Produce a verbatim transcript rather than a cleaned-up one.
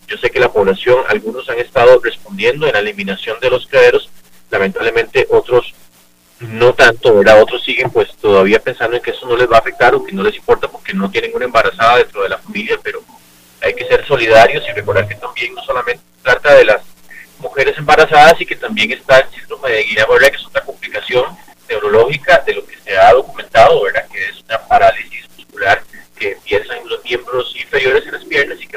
Yo sé que la población, algunos han estado respondiendo en la eliminación de los criaderos, lamentablemente otros no tanto, ¿verdad? Otros siguen pues todavía pensando en que eso no les va a afectar o que no les importa porque no tienen una embarazada dentro de la familia, pero hay que ser solidarios y recordar que también no solamente trata de las mujeres embarazadas y que también está el síndrome de Guillain-Barré, que es otra complicación neurológica de lo que se ha documentado, ¿verdad? Que es una parálisis muscular que empieza en los miembros inferiores de las piernas y